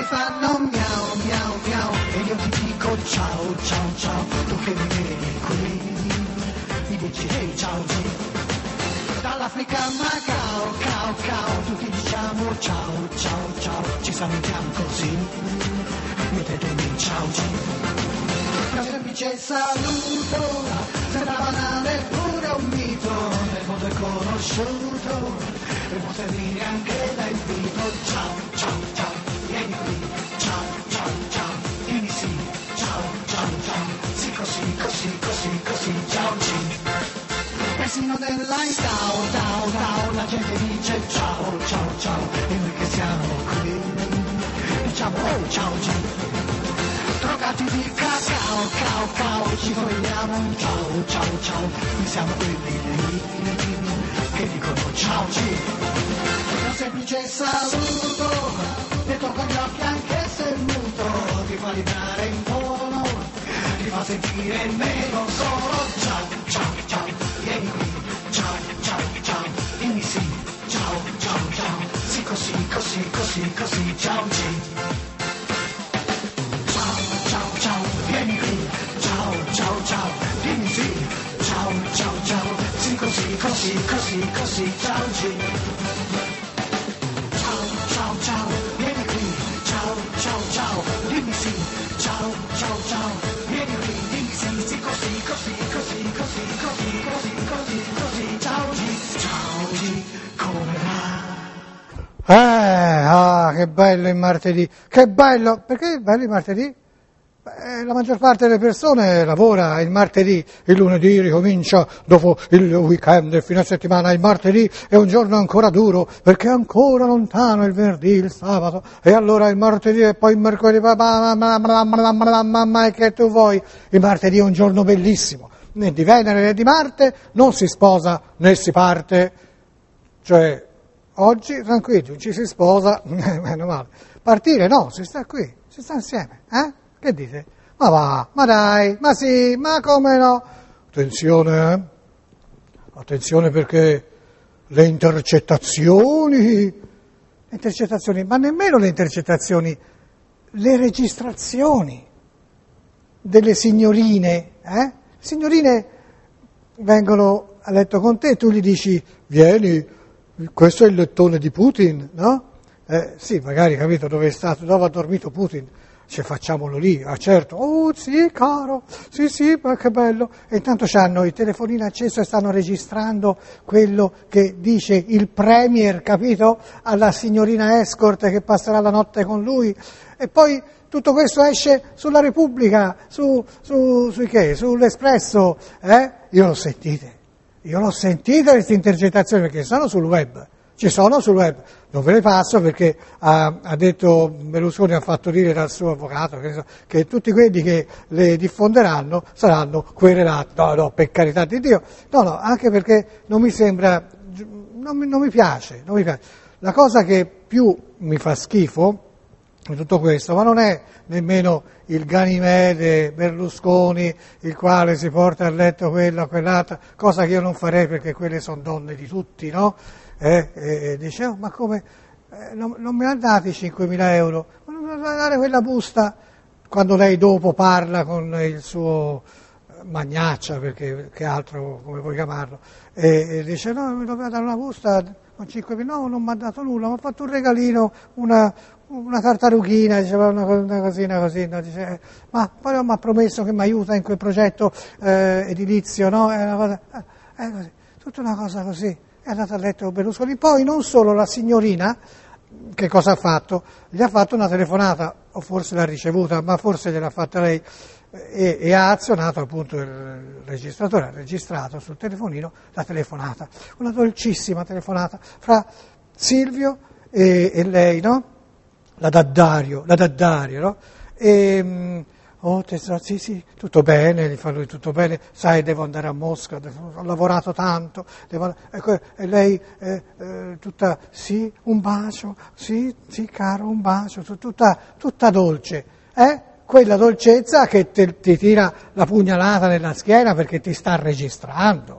fanno miau miau miau e io ti dico ciao ciao ciao, tu che mi vedi qui mi dici hey ciao G. Dall'Africa a Macao, cao cao, tutti diciamo ciao ciao ciao, ci salutiamo così, mettetemi ciao G. Un semplice saluto, sembra banale pure un mito, nel mondo è conosciuto, e può servire anche da invito. Ciao ciao ciao, vieni qui, ciao ciao ciao, vieni sì, ciao ciao ciao, sì così così così così, ciao G. Persino nell'line down, la gente dice ciao ciao ciao, e noi che siamo qui diciamo oh ciao G. Drogati di cacao, cao cao, ci vogliamo un ciao ciao ciao, noi siamo quelli lì che dicono ciao G. Un semplice saluto, detto con gli occhi anche se muto, ti fa vibrare in tono, ti fa sentire meno solo. Ciao ciao ciao, vieni qui, ciao ciao ciao, dimmi sì, ciao ciao ciao, sì così così così così, ciao G. Ciao ciao ciao, vieni qui, ciao ciao ciao, dimmi sì, ciao ciao ciao, sì così così così così, ciao G. Ciao ciao ciao, vieni qui, ciao ciao ciao, dimmi sì, ciao ciao ciao, vieni qui, dimmi sì, sì così così così così così così così così, ciao G. Ciao G, come va? Che bello il martedì, che bello, perché è bello il martedì? La maggior parte delle persone lavora il martedì, il lunedì ricomincia dopo il weekend, il fine settimana, il martedì è un giorno ancora duro perché è ancora lontano il venerdì, il sabato, e allora il martedì e poi il mercoledì, ma che tu vuoi? Il martedì è un giorno bellissimo, né di Venere né di Marte non si sposa né si parte, cioè oggi tranquilli, non ci si sposa, meno male, partire no, si sta qui, si sta insieme, Che dite? Ma va, ma dai, ma sì, ma come no? Attenzione, attenzione perché le intercettazioni, ma nemmeno le intercettazioni, le registrazioni delle signorine, signorine vengono a letto con te, tu gli dici, vieni, questo è il lettone di Putin, no? Sì, magari, capito, dove è stato, dove ha dormito Putin. Cioè facciamolo lì, certo, oh sì caro, sì, ma che bello, e intanto c'hanno il telefonino acceso e stanno registrando quello che dice il premier, capito, alla signorina escort che passerà la notte con lui, e poi tutto questo esce sulla Repubblica, sull'Espresso, Io l'ho sentite queste intercettazioni perché sono sul web. Ci sono sul web, non ve le passo perché ha detto Berlusconi, ha fatto dire dal suo avvocato che tutti quelli che le diffonderanno saranno querelati. No, per carità di Dio, no, anche perché non mi sembra, non mi piace. La cosa che più mi fa schifo di tutto questo, ma non è nemmeno il Ganimede Berlusconi, il quale si porta a letto quella, quell'altra, cosa che io non farei perché quelle sono donne di tutti, no? Dice, ma come, non me ne ha dati 5.000 euro, ma non me ne ha dare quella busta, quando lei dopo parla con il suo magnaccia, perché che altro, come vuoi chiamarlo, e dice, no, mi doveva dare una busta con 5.000, no, non mi ha dato nulla, mi ha fatto un regalino, una tartarughina, diceva una cosina così, no? Dice, ma poi mi ha promesso che mi aiuta in quel progetto edilizio, no? È una cosa, così, tutta una cosa così. È andata a letto Berlusconi. Poi non solo la signorina, che cosa ha fatto? Gli ha fatto una telefonata, o forse l'ha ricevuta, ma forse gliel'ha fatta lei, e ha azionato appunto il registratore, ha registrato sul telefonino la telefonata. Una dolcissima telefonata fra Silvio e lei, no? La Daddario, no? Oh tesoro, sì, tutto bene, gli fa lui, tutto bene, sai, devo andare a Mosca, ho lavorato tanto, e lei tutta, sì, un bacio, sì, caro, un bacio, tutta dolce, quella dolcezza che ti tira la pugnalata nella schiena perché ti sta registrando,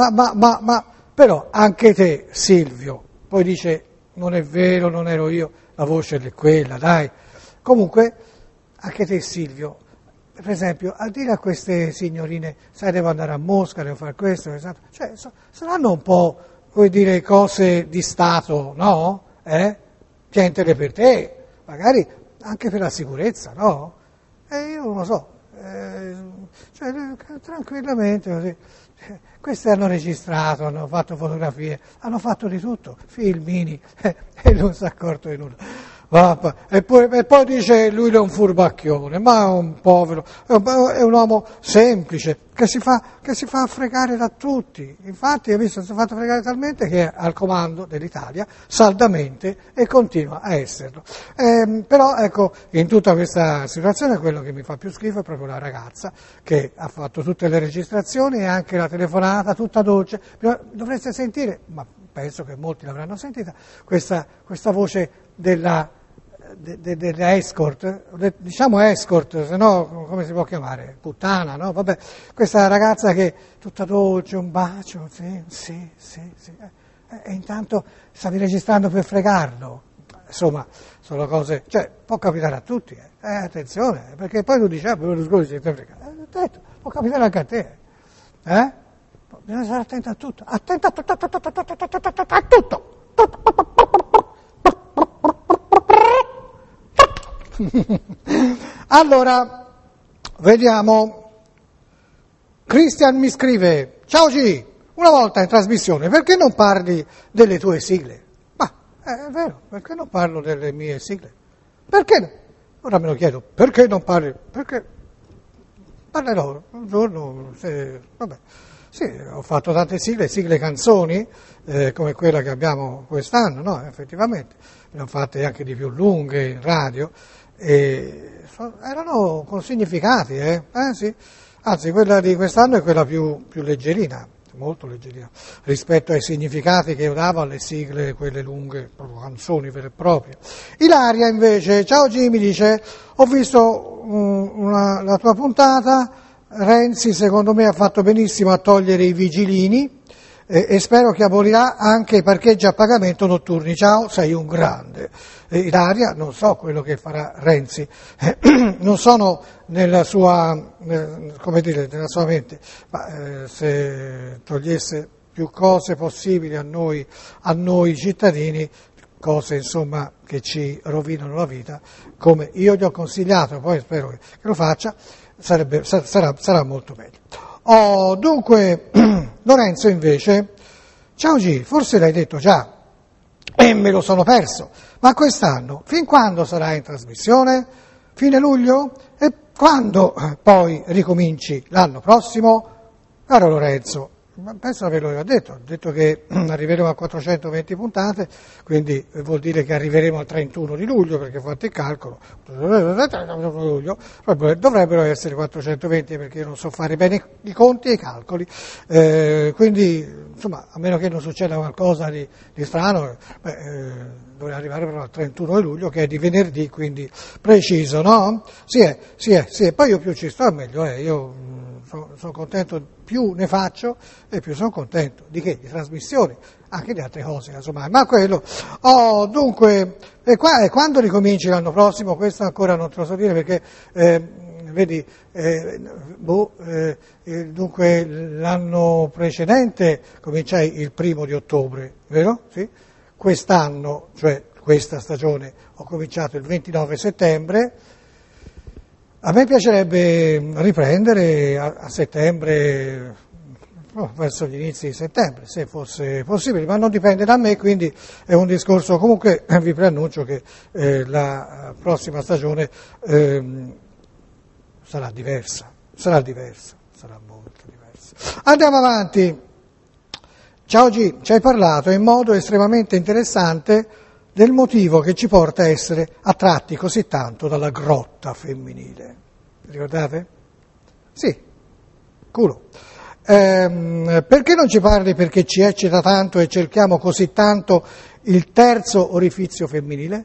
Ma, però anche te, Silvio, poi dice, non è vero, non ero io, la voce è quella, dai. Comunque, anche te Silvio, per esempio, a dire a queste signorine, sai, devo andare a Mosca, devo fare questo, esatto. Cioè, saranno un po', vuoi dire, cose di Stato, no? Tientele per te, magari anche per la sicurezza, no? Io non lo so, cioè, tranquillamente così. Queste hanno registrato, hanno fatto fotografie, hanno fatto di tutto, filmini, e non si è accorto di nulla. E poi dice lui è un furbacchione, ma è un povero, è un uomo semplice che si fa fregare da tutti. Infatti, hai visto, si è fatto fregare talmente che è al comando dell'Italia, saldamente, e continua a esserlo. Però ecco, in tutta questa situazione quello che mi fa più schifo è proprio la ragazza che ha fatto tutte le registrazioni e anche la telefonata tutta dolce. Dovreste sentire, ma penso che molti l'avranno sentita, questa voce della escort, diciamo escort, se no come si può chiamare? Puttana, no? Vabbè, questa ragazza che tutta dolce, un bacio, sì, e intanto stavi registrando per fregarlo. Insomma, sono cose, cioè, può capitare a tutti, attenzione, perché poi tu dici, Berlusconi si è fregato, può capitare anche a te, Bisogna stare attento a tutto, attento a tutto. Allora, vediamo. Christian mi scrive: ciao G, una volta in trasmissione, perché non parli delle tue sigle? Ma è vero, perché non parlo delle mie sigle? Perché no? Ora me lo chiedo, perché non parli? Perché parlerò un giorno, vabbè. Sì, ho fatto tante sigle canzoni, come quella che abbiamo quest'anno, no? Effettivamente, ne ho fatte anche di più lunghe in radio, e erano con significati, sì. Anzi, quella di quest'anno è quella più leggerina, molto leggerina, rispetto ai significati che io davo alle sigle, quelle lunghe, proprio canzoni vere e proprie. Ilaria invece, ciao Jimmy, dice, ho visto la tua puntata, Renzi secondo me ha fatto benissimo a togliere i vigilini e spero che abolirà anche i parcheggi a pagamento notturni. Ciao, sei un grande. Ilaria, non so quello che farà Renzi, non sono nella sua, nella sua mente, ma se togliesse più cose possibili a noi cittadini, cose insomma che ci rovinano la vita, come io gli ho consigliato, poi spero che lo faccia, sarà molto meglio. Dunque, Lorenzo invece, ciao G, forse l'hai detto già, e me lo sono perso, ma quest'anno, fin quando sarà in trasmissione? Fine luglio? E quando poi ricominci l'anno prossimo? Caro Lorenzo, penso di averlo detto, ho detto che arriveremo a 420 puntate, quindi vuol dire che arriveremo al 31 di luglio, perché fate il calcolo, dovrebbero essere 420 perché io non so fare bene i conti e i calcoli, quindi insomma, a meno che non succeda qualcosa di strano, dovrei arrivare però al 31 di luglio, che è di venerdì, quindi preciso, no? Sì, poi io più ci sto meglio, io sono contento, più ne faccio e più sono contento. Di che? Di trasmissioni, anche di altre cose, insomma. Ma quello, dunque, quando ricominci l'anno prossimo? Questo ancora non te lo so dire perché, vedi, dunque l'anno precedente cominciai il 1° di ottobre, vero? Sì? Quest'anno, cioè questa stagione, ho cominciato il 29 settembre. A me piacerebbe riprendere a settembre, verso gli inizi di settembre, se fosse possibile, ma non dipende da me, quindi è un discorso, comunque vi preannuncio che la prossima stagione sarà diversa, sarà molto diversa. Andiamo avanti. Ciao G, ci hai parlato in modo estremamente interessante del motivo che ci porta a essere attratti così tanto dalla grotta femminile. Ricordate? Sì, culo. Perché non ci parli perché ci eccita tanto e cerchiamo così tanto il terzo orifizio femminile?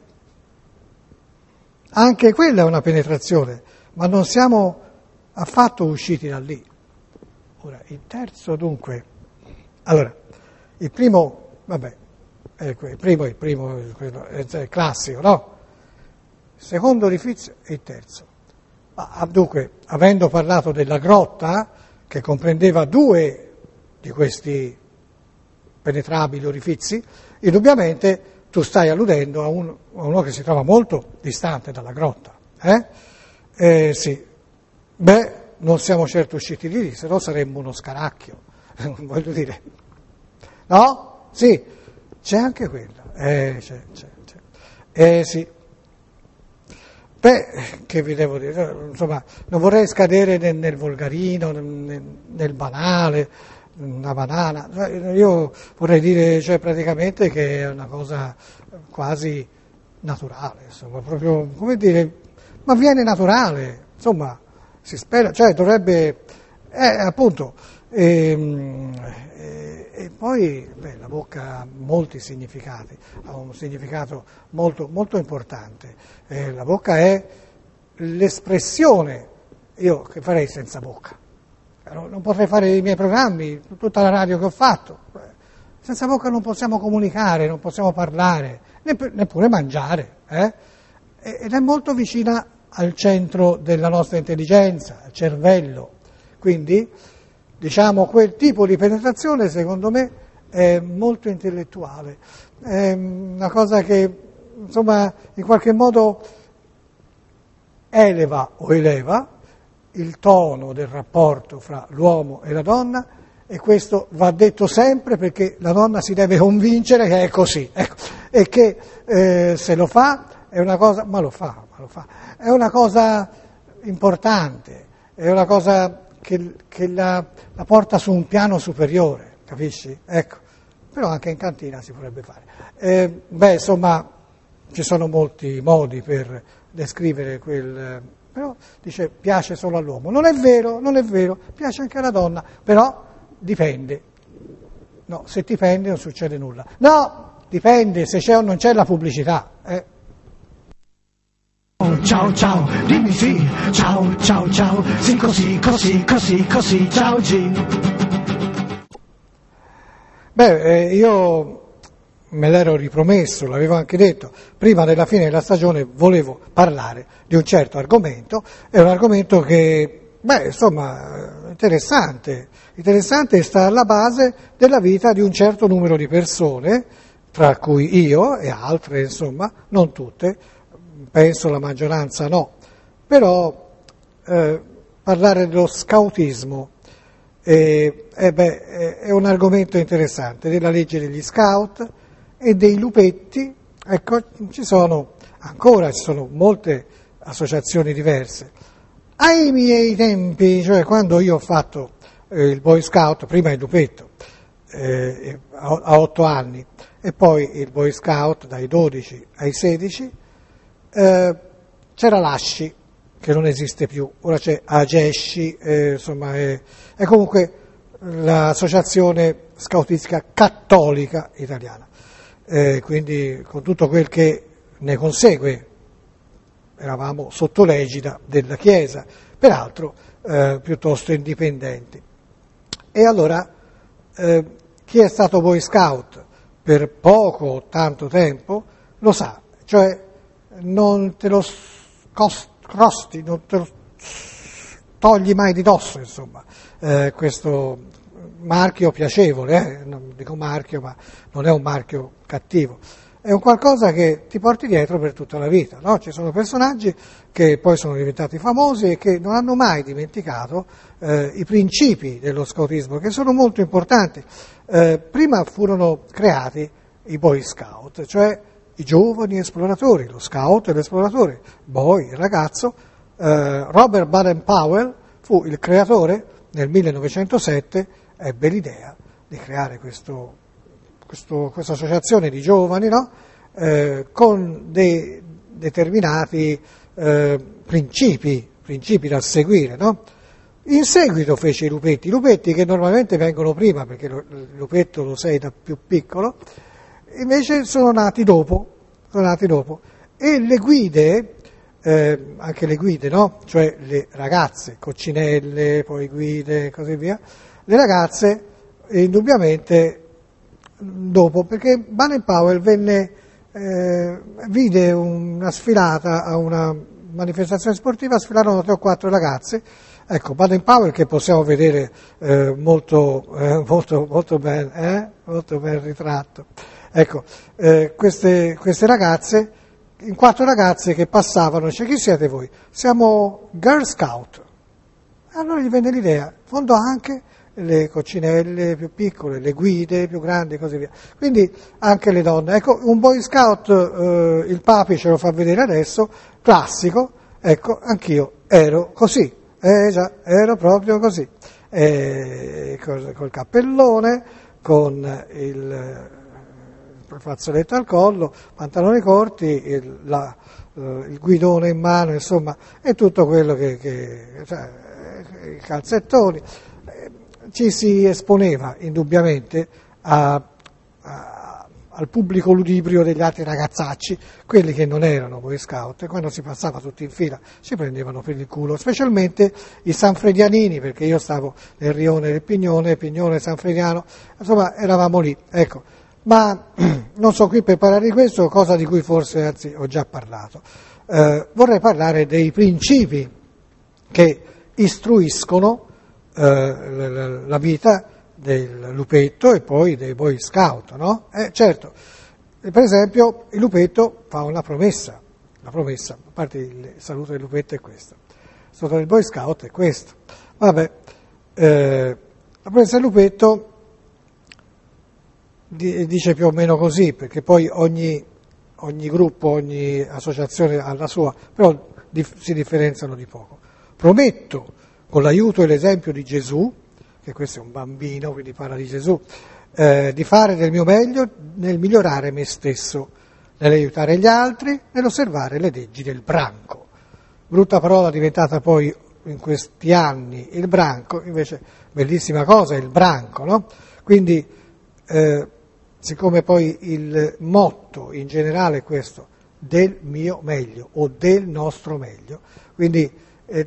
Anche quella è una penetrazione, ma non siamo affatto usciti da lì. Ora, il terzo dunque. Allora, il primo, vabbè, il primo è il classico, no? Il secondo orifizio e il terzo. Dunque, avendo parlato della grotta, che comprendeva 2 di questi penetrabili orifizi, indubbiamente tu stai alludendo a uno che si trova molto distante dalla grotta. Sì. Beh, non siamo certo usciti di lì, se no saremmo uno scaracchio, voglio dire. No? Sì, c'è anche quello. C'è. Sì. Beh, che vi devo dire? Insomma, non vorrei scadere nel volgarino, nel banale, una banana. Io vorrei dire, cioè, praticamente che è una cosa quasi naturale, insomma, proprio, come dire, ma viene naturale, insomma, si spera, cioè dovrebbe, appunto, e poi la bocca ha molti significati, ha un significato molto, molto importante. La bocca è l'espressione, io che farei senza bocca? Non potrei fare i miei programmi, tutta la radio che ho fatto. Senza bocca non possiamo comunicare, non possiamo parlare, neppure mangiare. Ed è molto vicina al centro della nostra intelligenza, al cervello. Quindi, diciamo, quel tipo di penetrazione, secondo me, è molto intellettuale. È una cosa che, insomma, in qualche modo eleva o eleva il tono del rapporto fra l'uomo e la donna, e questo va detto sempre perché la donna si deve convincere che è così, ecco, e che se lo fa è una cosa, ma lo fa, è una cosa importante, è una cosa che la porta su un piano superiore, capisci? Ecco, però anche in cantina si potrebbe fare. Insomma, ci sono molti modi per descrivere però dice piace solo all'uomo. Non è vero, piace anche alla donna, però dipende. No, se dipende non succede nulla. No, dipende se c'è o non c'è la pubblicità. Ciao ciao, dimmi sì, ciao ciao ciao, sì così, ciao G. Io me l'ero ripromesso, l'avevo anche detto, prima della fine della stagione volevo parlare di un certo argomento, è un argomento che, insomma, interessante e sta alla base della vita di un certo numero di persone, tra cui io e altre, insomma, non tutte, penso la maggioranza no, però parlare dello scautismo è un argomento interessante, della legge degli scout e dei lupetti. Ecco, ci sono molte associazioni diverse. Ai miei tempi, cioè quando io ho fatto il Boy Scout, prima il lupetto a 8 anni e poi il Boy Scout dai 12 ai 16, c'era l'ASCI, che non esiste più, ora c'è AGESCI, insomma è comunque l'associazione scautistica cattolica italiana, quindi con tutto quel che ne consegue, eravamo sotto l'egida della Chiesa, peraltro piuttosto indipendenti. E allora chi è stato Boy Scout per poco o tanto tempo lo sa, cioè non te lo crosti, non te lo togli mai di dosso, insomma, questo marchio piacevole, non dico marchio, ma non è un marchio cattivo, è un qualcosa che ti porti dietro per tutta la vita, no? Ci sono personaggi che poi sono diventati famosi e che non hanno mai dimenticato i principi dello scautismo, che sono molto importanti. Prima furono creati i Boy Scout, cioè i giovani esploratori, lo scout e l'esploratore, boy, il ragazzo. Robert Baden-Powell fu il creatore, nel 1907 ebbe l'idea di creare questa associazione di giovani, no? Con dei determinati principi da seguire, no? In seguito fece i lupetti che normalmente vengono prima, perché il lupetto lo sei da più piccolo, invece sono nati dopo, e le guide, anche le guide, no? Cioè le ragazze, coccinelle, poi guide e così via, le ragazze indubbiamente dopo, perché Baden-Powell vide una sfilata a una manifestazione sportiva, sfilarono 3 o 4 ragazze. Ecco, Baden-Powell, che possiamo vedere molto ben ritratto. Ecco, queste ragazze, in 4 ragazze che passavano, dice: chi siete voi? Siamo Girl Scout. Allora gli venne l'idea, fondò anche le coccinelle più piccole, le guide più grandi e così via. Quindi anche le donne. Ecco, un Boy Scout, il Papi ce lo fa vedere adesso, classico, ecco, anch'io ero così, già, ero proprio così, col cappellone, con il fazzoletto al collo, pantaloni corti, il guidone in mano, insomma, e tutto quello cioè, i calzettoni. Ci si esponeva indubbiamente al pubblico ludibrio degli altri ragazzacci, quelli che non erano Boy Scout, e quando si passava tutti in fila ci prendevano per il culo, specialmente i sanfredianini, perché io stavo nel rione del Pignone Sanfrediano, insomma eravamo lì, ecco. Ma non sono qui per parlare di questo, cosa di cui forse anzi ho già parlato. Vorrei parlare dei principi che istruiscono la vita del lupetto e poi dei Boy Scout, no? Certo, per esempio il lupetto fa una promessa, la promessa, a parte il saluto del lupetto è questo, il saluto del Boy Scout è questo. Vabbè, la promessa del lupetto dice più o meno così, perché poi ogni gruppo, ogni associazione ha la sua, però si differenziano di poco. Prometto, con l'aiuto e l'esempio di Gesù, che questo è un bambino, quindi parla di Gesù, di fare del mio meglio nel migliorare me stesso, nell'aiutare gli altri, nell'osservare le leggi del branco. Brutta parola diventata poi in questi anni il branco, invece bellissima cosa il branco, no? Quindi, siccome poi il motto in generale è questo, del mio meglio o del nostro meglio, quindi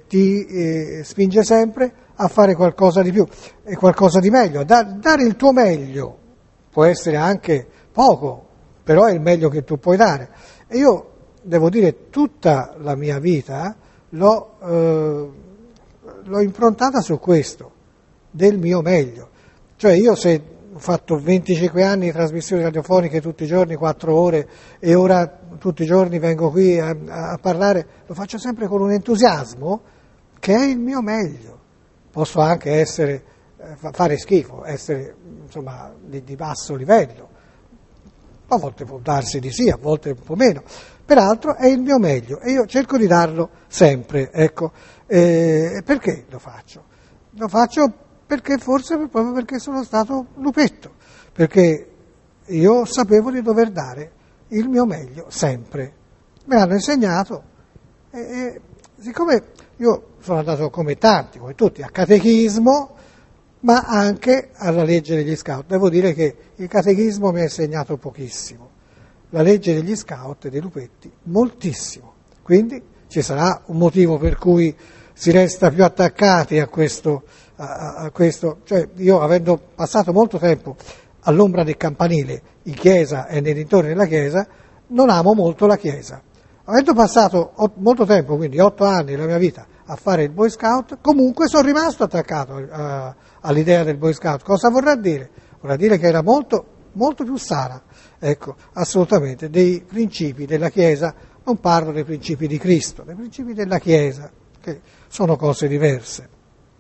ti spinge sempre a fare qualcosa di più e qualcosa di meglio. Dare il tuo meglio può essere anche poco, però è il meglio che tu puoi dare. E io devo dire, tutta la mia vita l'ho improntata su questo, del mio meglio. Cioè io se ho fatto 25 anni di trasmissioni radiofoniche tutti i giorni, 4 ore, e ora tutti i giorni vengo qui a parlare, lo faccio sempre con un entusiasmo che è il mio meglio. Posso anche fare schifo, essere insomma di basso livello, a volte può darsi di sì, a volte un po' meno, peraltro è il mio meglio e io cerco di darlo sempre, ecco. Perché lo faccio? Lo faccio perché forse proprio perché sono stato lupetto, perché io sapevo di dover dare il mio meglio sempre. Me l'hanno insegnato e siccome io sono andato come tanti, come tutti, a catechismo, ma anche alla legge degli scout. Devo dire che il catechismo mi ha insegnato pochissimo, la legge degli scout e dei lupetti moltissimo. Quindi ci sarà un motivo per cui si resta più attaccati a questo, cioè io avendo passato molto tempo all'ombra del campanile in chiesa e nei dintorni della chiesa, non amo molto la chiesa. Avendo passato molto tempo, quindi 8 anni della mia vita, a fare il Boy Scout, comunque sono rimasto attaccato all'idea del Boy Scout. Cosa vorrà dire? Vorrà dire che era molto, molto più sana, ecco, assolutamente, dei principi della Chiesa. Non parlo dei principi di Cristo, dei principi della Chiesa, che sono cose diverse.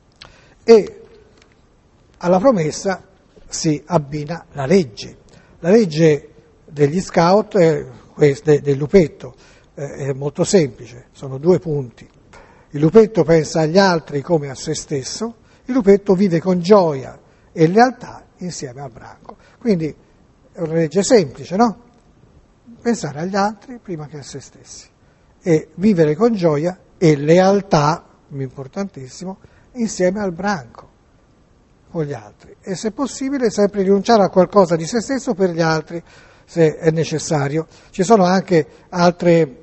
E alla promessa si abbina la legge. La legge degli scout, del lupetto, è molto semplice, sono 2 punti. Il lupetto pensa agli altri come a se stesso, il lupetto vive con gioia e lealtà insieme al branco. Quindi è una legge semplice, no? Pensare agli altri prima che a se stessi e vivere con gioia e lealtà, importantissimo, insieme al branco, con gli altri. E se possibile sempre rinunciare a qualcosa di se stesso per gli altri, se è necessario. Ci sono anche altre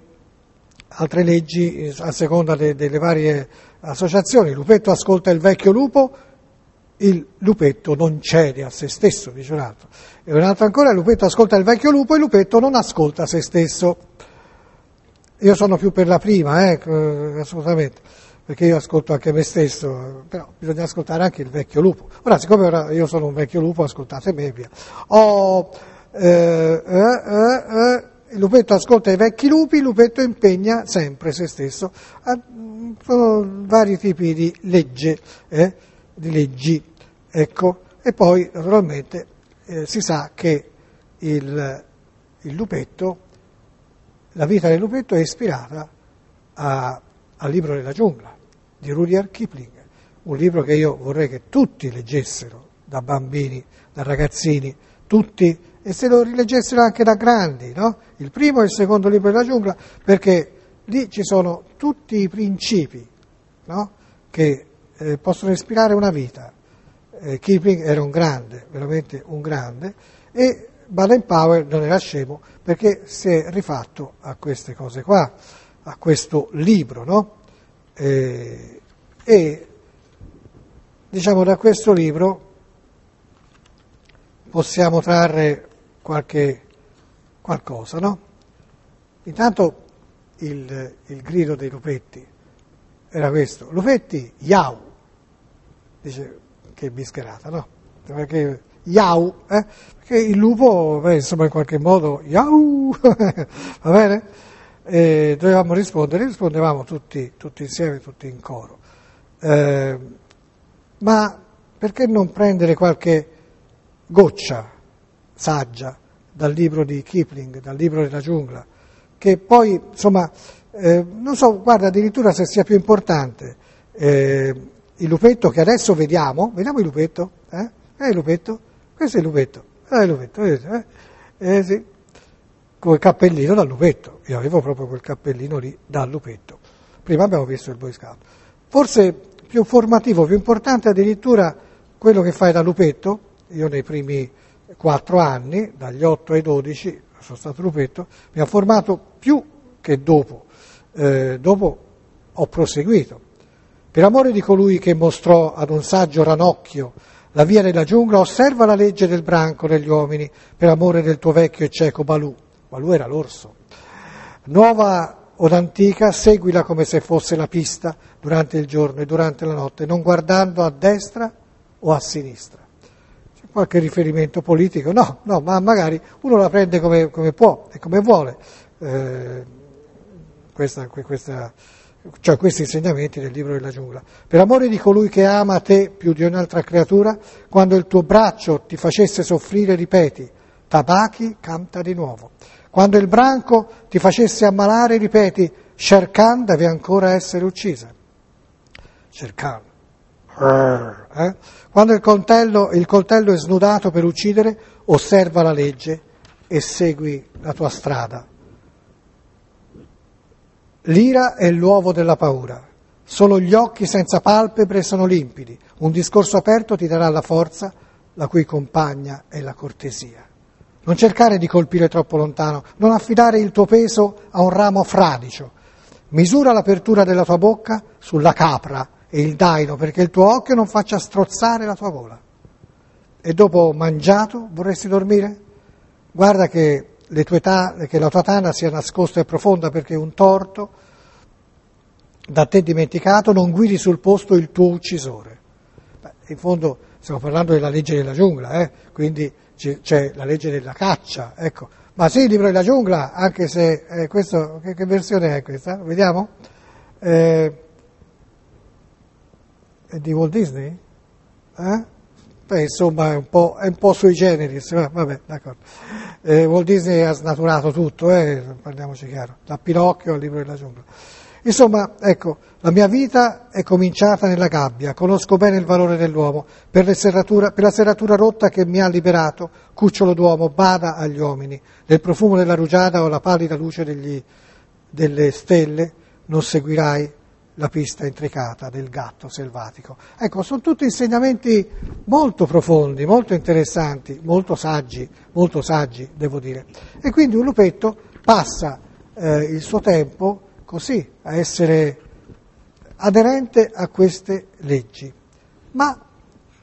leggi a seconda delle varie associazioni. Il lupetto ascolta il vecchio lupo il lupetto non cede a se stesso, dice un altro. E un altro ancora, il lupetto ascolta il vecchio lupo, e il lupetto non ascolta se stesso. Io sono più per la prima, assolutamente, perché io ascolto anche me stesso, però bisogna ascoltare anche il vecchio lupo. Ora, siccome ora io sono un vecchio lupo, ascoltate me, via. Il lupetto ascolta i vecchi lupi, il lupetto impegna sempre se stesso. Sono vari tipi di leggi, ecco. E poi, naturalmente, si sa che il lupetto, la vita del lupetto è ispirata al libro della giungla di Rudyard Kipling, un libro che io vorrei che tutti leggessero, da bambini, da ragazzini, tutti, e se lo rileggessero anche da grandi, no? Il primo e il secondo libro della giungla, perché lì ci sono tutti i principi, no? Che possono ispirare una vita. Kipling era un grande, veramente un grande, e Baden-Powell non era scemo, perché si è rifatto a queste cose qua, a questo libro, no? E diciamo da questo libro possiamo trarre qualcosa, no? Intanto il grido dei lupetti era questo: lupetti, iau! Dice, che bischerata, no? Perché iau, perché il lupo, insomma, in qualche modo, iau, va bene? E dovevamo rispondevamo tutti insieme, tutti in coro. Ma perché non prendere qualche goccia saggia dal libro di Kipling, dal libro della giungla, che poi, insomma, non so, guarda, addirittura se sia più importante il lupetto che adesso vediamo il lupetto? Il lupetto? Questo è il lupetto, il lupetto, vedete? Sì. Come cappellino da lupetto, io avevo proprio quel cappellino lì da lupetto. Prima abbiamo visto il Boy Scout. Forse più formativo, più importante addirittura quello che fai da lupetto. Io nei primi 4 anni, dagli 8 ai 12, sono stato lupetto, mi ha formato più che dopo. Dopo ho proseguito. Per amore di colui che mostrò ad un saggio ranocchio la via della giungla, osserva la legge del branco degli uomini, per amore del tuo vecchio e cieco Balù. Balù era l'orso. Nuova od antica, seguila come se fosse la pista durante il giorno e durante la notte, non guardando a destra o a sinistra. C'è qualche riferimento politico? No, ma magari uno la prende come può e come vuole. Cioè questi insegnamenti del libro della giungla. Per amore di colui che ama te più di ogni altra creatura, quando il tuo braccio ti facesse soffrire, ripeti, Tabaki canta di nuovo. Quando il branco ti facesse ammalare, ripeti, Sher Khan deve ancora essere uccisa. Sher Khan. Quando il coltello è snudato per uccidere, osserva la legge e segui la tua strada. L'ira è l'uovo della paura. Solo gli occhi senza palpebre sono limpidi. Un discorso aperto ti darà la forza, la cui compagna è la cortesia. Non cercare di colpire troppo lontano, non affidare il tuo peso a un ramo fradicio. Misura l'apertura della tua bocca sulla capra e il daino, perché il tuo occhio non faccia strozzare la tua gola. E dopo mangiato vorresti dormire? Guarda che la tua tana sia nascosta e profonda, perché un torto da te dimenticato non guidi sul posto il tuo uccisore. In fondo stiamo parlando della legge della giungla, quindi c'è la legge della caccia, ecco. Ma sì, il libro della giungla, anche se questo, che versione è questa? Vediamo? È di Walt Disney? Beh, insomma è un po' sui generis, vabbè, d'accordo. Walt Disney ha snaturato tutto, parliamoci chiaro, da Pinocchio al libro della giungla. Insomma, ecco, la mia vita è cominciata nella gabbia, conosco bene il valore dell'uomo, per la serratura rotta che mi ha liberato, cucciolo d'uomo, bada agli uomini, nel profumo della rugiada o la pallida luce delle stelle, non seguirai la pista intricata del gatto selvatico. Ecco, sono tutti insegnamenti molto profondi, molto interessanti, molto saggi, devo dire. E quindi un lupetto passa il suo tempo così, a essere aderente a queste leggi. Ma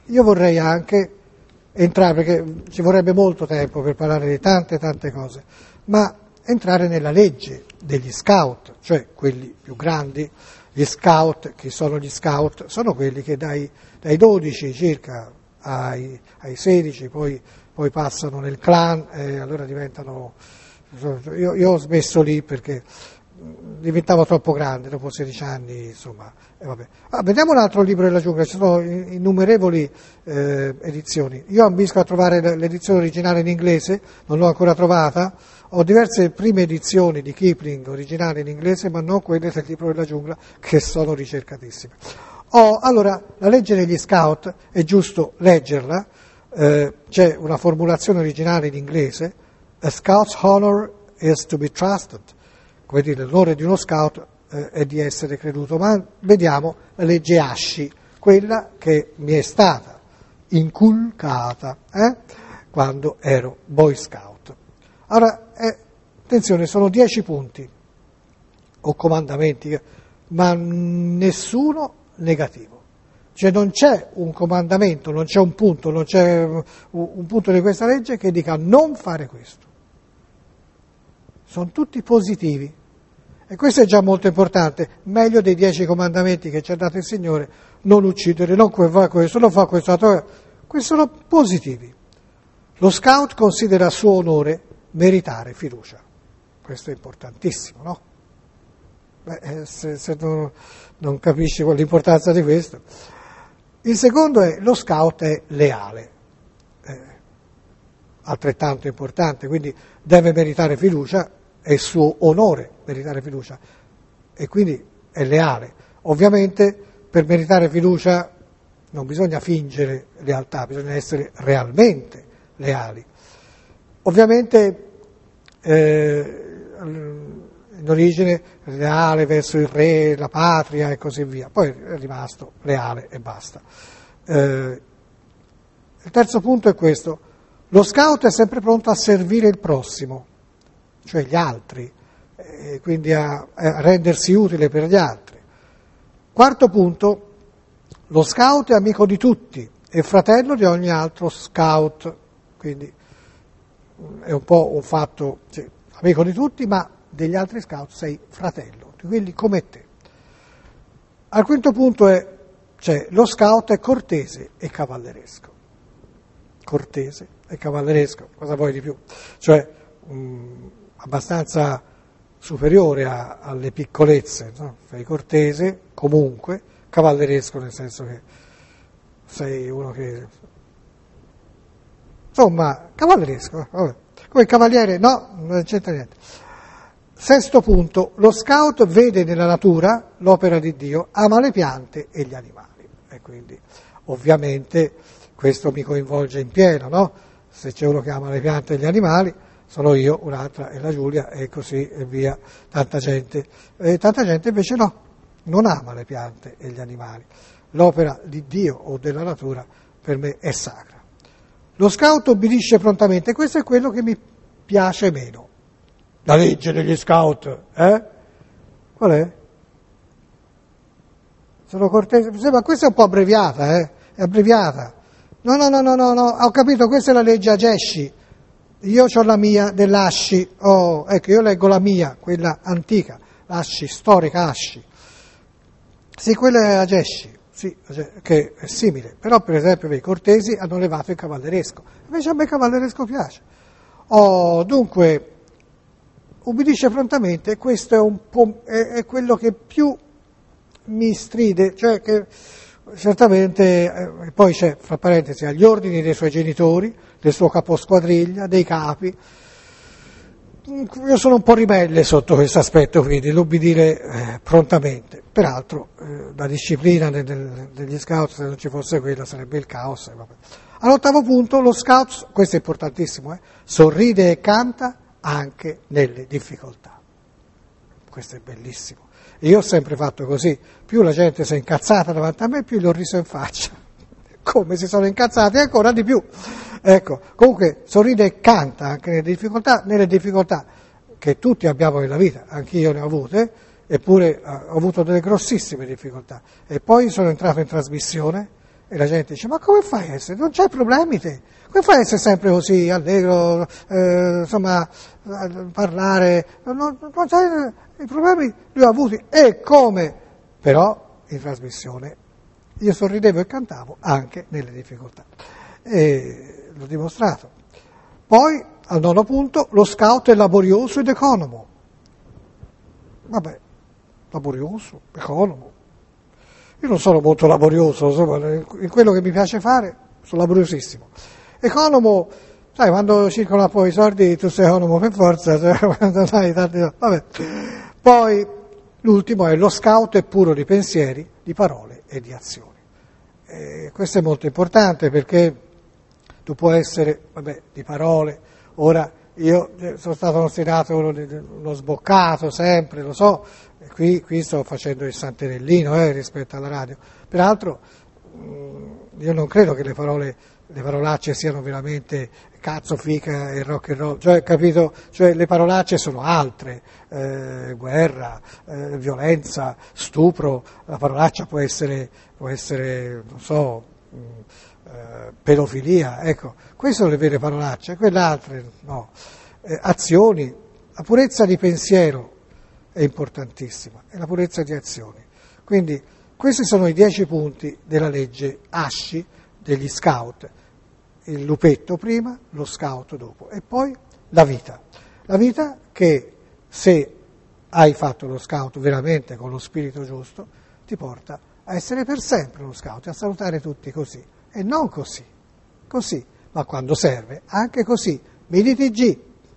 io vorrei anche entrare, perché ci vorrebbe molto tempo per parlare di tante cose, ma entrare nella legge degli scout, cioè quelli più grandi. Gli scout, chi sono gli scout? Sono quelli che dai 12 circa ai 16 poi passano nel clan e allora diventano... Io ho smesso lì perché diventavo troppo grande, dopo 16 anni, insomma, vabbè. Vediamo un altro libro della giungla, ci sono innumerevoli edizioni. Io ambisco a trovare l'edizione originale in inglese, non l'ho ancora trovata, ho diverse prime edizioni di Kipling originali in inglese, ma non quelle del libro della giungla, che sono ricercatissime. Allora, la legge degli scout, è giusto leggerla, c'è una formulazione originale in inglese: a scout's honor is to be trusted. Come dire, l'onore di uno scout è di essere creduto, ma vediamo la legge Asci, quella che mi è stata inculcata quando ero Boy Scout. Allora, attenzione, sono 10 punti o comandamenti, ma nessuno negativo. Cioè non c'è un comandamento, non c'è un punto, non c'è un punto di questa legge che dica non fare questo. Sono tutti positivi. E questo è già molto importante, meglio dei 10 comandamenti che ci ha dato il Signore: non uccidere, non fa questo, non fa questo. Questi sono positivi. Lo scout considera suo onore meritare fiducia. Questo è importantissimo, no? Se non capisci l'importanza di questo. Il secondo è: lo scout è leale, altrettanto importante, quindi deve meritare fiducia, è suo onore meritare fiducia e quindi è leale. Ovviamente per meritare fiducia non bisogna fingere lealtà, bisogna essere realmente leali. Ovviamente in origine leale verso il re, la patria e così via, poi è rimasto leale e basta. Il terzo punto è questo: lo scout è sempre pronto a servire il prossimo, cioè gli altri, quindi a rendersi utile per gli altri. Quarto punto: lo scout è amico di tutti e fratello di ogni altro scout, quindi è un po' un fatto, cioè, amico di tutti, ma degli altri scout sei fratello, quindi come te. Al quinto punto lo scout è cortese e cavalleresco. Cortese e cavalleresco, cosa vuoi di più? Cioè abbastanza superiore alle piccolezze, no? Sei cortese comunque, cavalleresco nel senso che sei uno che... Insomma, cavalleresco, vabbè. Come cavaliere no, non c'entra niente. Sesto punto: lo scout vede nella natura l'opera di Dio, ama le piante e gli animali. E quindi ovviamente questo mi coinvolge in pieno, no? Se c'è uno che ama le piante e gli animali, sono io, un'altra è la Giulia e così e via, tanta gente. E tanta gente invece no, non ama le piante e gli animali. L'opera di Dio o della natura per me è sacra. Lo scout obbedisce prontamente, questo è quello che mi piace meno. La legge degli scout, Qual è? Sono cortese, ma questa è un po' abbreviata, È abbreviata. No, ho capito, questa è la legge Agesci. Io ho la mia dell'Asci, ecco, io leggo la mia, quella antica, l'Asci, storica Asci. Sì, quella è Agesci, sì, che è simile, però per esempio i cortesi hanno levato il cavalleresco, invece a me il cavalleresco piace. Dunque, ubbidisce prontamente, questo è un po' è quello che più mi stride, cioè che certamente poi c'è, fra parentesi, agli ordini dei suoi genitori, del suo caposquadriglia, dei capi. Io sono un po' ribelle sotto questo aspetto, quindi l'ubbidire prontamente. Peraltro la disciplina degli scout, se non ci fosse quella, sarebbe il caos. Vabbè. All'ottavo punto, lo scout, questo è importantissimo, sorride e canta anche nelle difficoltà. Questo è bellissimo. E io ho sempre fatto così, più la gente si è incazzata davanti a me, più gli ho riso in faccia. Come si sono incazzati ancora di più. Ecco, comunque sorride e canta anche nelle difficoltà che tutti abbiamo nella vita, anch'io ne ho avute, eppure ho avuto delle grossissime difficoltà. E poi sono entrato in trasmissione E la gente dice, ma come fai a essere? Non c'hai problemi te, come fai a essere sempre così, allegro, insomma, parlare, non c'hai i problemi, li ho avuti, e come? Però in trasmissione io sorridevo e cantavo anche nelle difficoltà, e l'ho dimostrato. Poi, al 9° punto, lo scout è laborioso ed economo. Vabbè, laborioso, economo. Io non sono molto laborioso, insomma, in quello che mi piace fare sono laboriosissimo. Economo, sai, quando circolano poi i soldi tu sei economo per forza, cioè, quando dai tanti, vabbè. Poi l'ultimo è lo scout è puro di pensieri, di parole e di azioni. Questo è molto importante perché tu puoi essere, di parole, ora io sono stato considerato uno sboccato sempre, lo so, qui sto facendo il santerellino rispetto alla radio. Peraltro io non credo che le parolacce siano veramente cazzo, fica e rock and roll, cioè, capito? Cioè le parolacce sono altre, guerra, violenza, stupro, la parolaccia può essere, non so, pedofilia, ecco, queste sono le vere parolacce, quelle altre no. Azioni, la purezza di pensiero è importantissima, e la purezza di azioni. Quindi questi sono i 10 punti della legge ASCI degli scout, il lupetto prima, lo scout dopo, e poi la vita che se hai fatto lo scout veramente con lo spirito giusto ti porta a essere per sempre uno scout, a salutare tutti così. E non così, ma quando serve, anche così. Midi TG.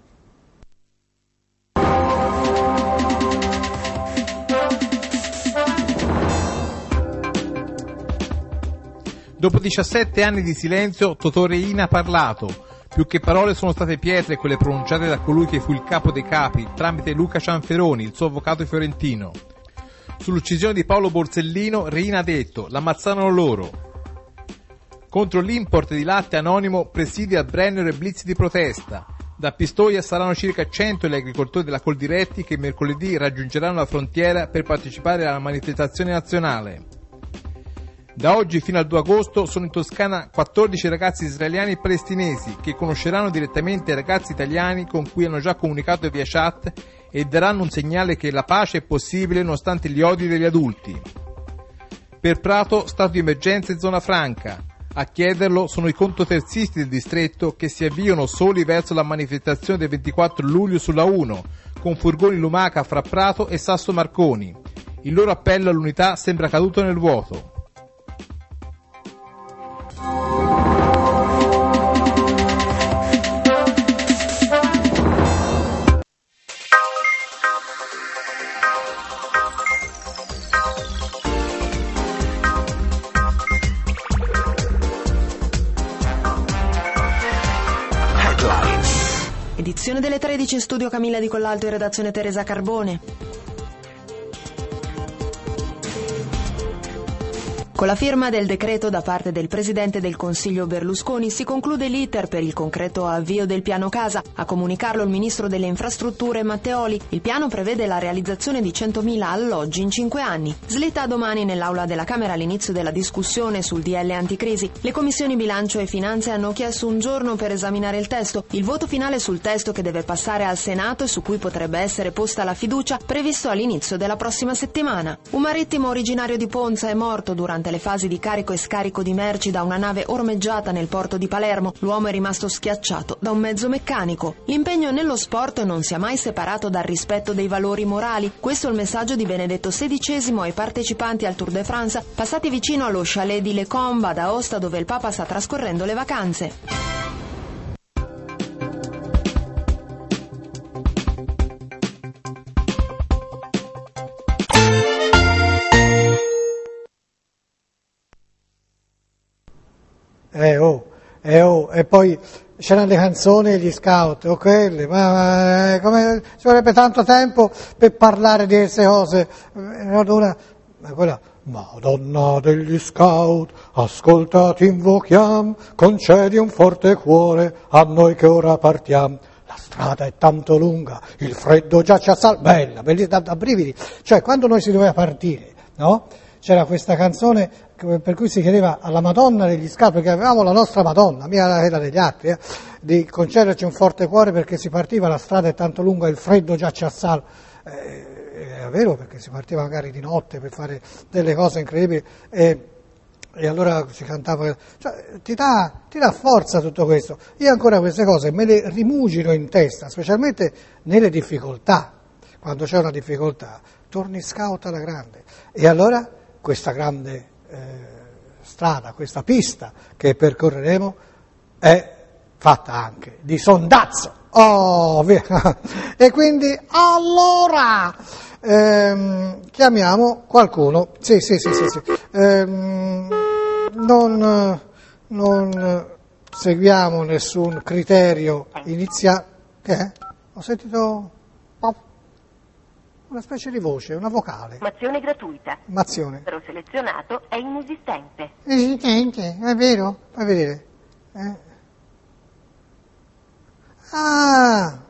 Dopo 17 anni di silenzio, Totò Riina ha parlato. Più che parole sono state pietre quelle pronunciate da colui che fu il capo dei capi, tramite Luca Cianferoni, il suo avvocato fiorentino. Sull'uccisione di Paolo Borsellino, Riina ha detto: l'ammazzano loro. Contro l'import di latte anonimo, presidi al Brennero e blitz di protesta. Da Pistoia saranno circa 100 gli agricoltori della Coldiretti che mercoledì raggiungeranno la frontiera per partecipare alla manifestazione nazionale. Da oggi fino al 2 agosto sono in Toscana 14 ragazzi israeliani e palestinesi che conosceranno direttamente i ragazzi italiani con cui hanno già comunicato via chat e daranno un segnale che la pace è possibile nonostante gli odi degli adulti. Per Prato, stato di emergenza e zona franca. A chiederlo sono i contoterzisti del distretto che si avviano soli verso la manifestazione del 24 luglio sulla 1, con furgoni lumaca fra Prato e Sasso Marconi. Il loro appello all'unità sembra caduto nel vuoto. Edizione delle 13, studio Camilla Di Collalto e redazione Teresa Carbone. Con la firma del decreto da parte del Presidente del Consiglio Berlusconi si conclude l'iter per il concreto avvio del piano casa. A comunicarlo il Ministro delle Infrastrutture Matteoli. Il piano prevede la realizzazione di 100.000 alloggi in 5 anni. Slitta domani nell'Aula della Camera l'inizio della discussione sul DL anticrisi. Le commissioni bilancio e finanze hanno chiesto un giorno per esaminare il testo. Il voto finale sul testo che deve passare al Senato e su cui potrebbe essere posta la fiducia, previsto all'inizio della prossima settimana. Un marittimo originario di Ponza è morto durante le fasi di carico e scarico di merci da una nave ormeggiata nel porto di Palermo. L'uomo è rimasto schiacciato da un mezzo meccanico. L'impegno nello sport non si è mai separato dal rispetto dei valori morali. Questo è il messaggio di Benedetto XVI ai partecipanti al Tour de France, passati vicino allo chalet di Le Combe ad Aosta, dove il Papa sta trascorrendo le vacanze. E poi c'erano le canzoni e gli scout, o quelle, ma come ci vorrebbe tanto tempo per parlare di queste cose. Ma quella, Madonna degli scout, ascolta ti invochiam, concedi un forte cuore a noi che ora partiamo. La strada è tanto lunga, il freddo già ci assale, bella da brividi. Cioè, quando noi si doveva partire, no? c'era questa canzone per cui si chiedeva alla Madonna degli Scavi, perché avevamo la nostra Madonna, mia era degli altri, di concederci un forte cuore perché si partiva, la strada è tanto lunga, il freddo già ci assale. È vero, perché si partiva magari di notte per fare delle cose incredibili e allora si cantava, cioè, ti dà forza tutto questo. Io ancora queste cose me le rimugino in testa, specialmente nelle difficoltà. Quando c'è una difficoltà, torni scout alla grande. E allora questa grande strada, questa pista che percorreremo è fatta anche di sondazzo. Oh, via. E quindi allora chiamiamo qualcuno. Sì. Non seguiamo nessun criterio iniziale. Che è? Ho sentito una specie di voce, una vocale. Mazione gratuita. Mazione. Però selezionato è inesistente. Inesistente, è vero? Fai vedere. Ah,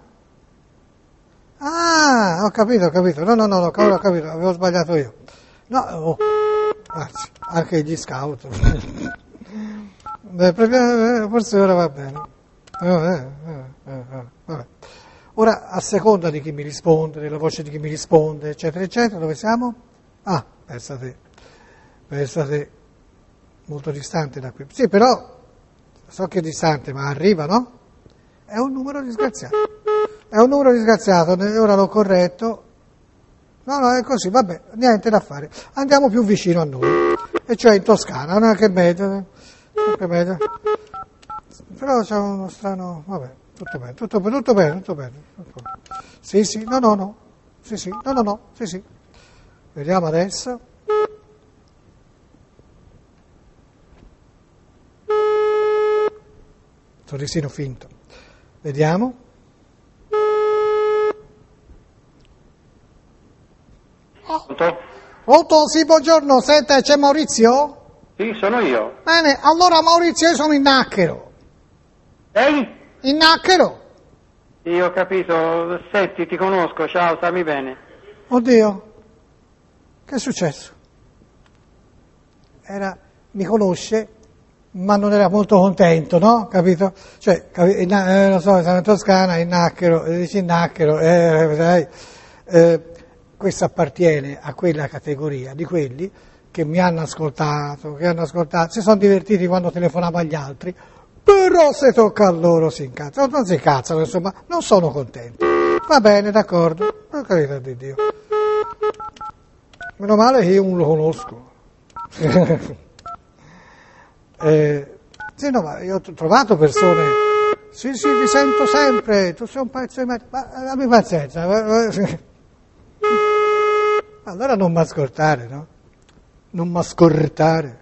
ho capito. No, ho capito, avevo sbagliato io. No, anzi, anche gli scout. Forse ora va bene. Vabbè. Ora, a seconda di chi mi risponde, della voce di chi mi risponde, eccetera, dove siamo? Ah, pensa te, molto distante da qui. Sì, però, so che è distante, ma arriva, no? È un numero disgraziato. Ora l'ho corretto. No, è così, vabbè, niente da fare. Andiamo più vicino a noi, e cioè in Toscana, no? Che meglio, sempre meglio. Però c'è uno strano, vabbè, tutto bene. Sì, no. Sì. Vediamo adesso. Sorrisino finto. Vediamo. Pronto? Sì, buongiorno, senta, c'è Maurizio? Sì, sono io. Bene, allora Maurizio, io sono in Nacchero. Lei? In Nacchero? Io ho capito, senti, ti conosco, ciao, stammi bene. Oddio, che è successo? Mi conosce, ma non era molto contento, no? Capito? Cioè, lo so, siamo in Toscana, in Nacchero, dici in Nacchero, questo appartiene a quella categoria di quelli che mi hanno ascoltato, si sono divertiti quando telefonavo agli altri, però se tocca a loro si incazzano, non si incazzano, insomma, non sono contenti. Va bene, d'accordo, per carità di Dio. Meno male che io non lo conosco. Sì, no, ma io ho trovato persone, sì, ti sento sempre, tu sei un pezzo di merda, ma abbi pazienza. Allora non m'ascoltare, no? Non m'ascoltare.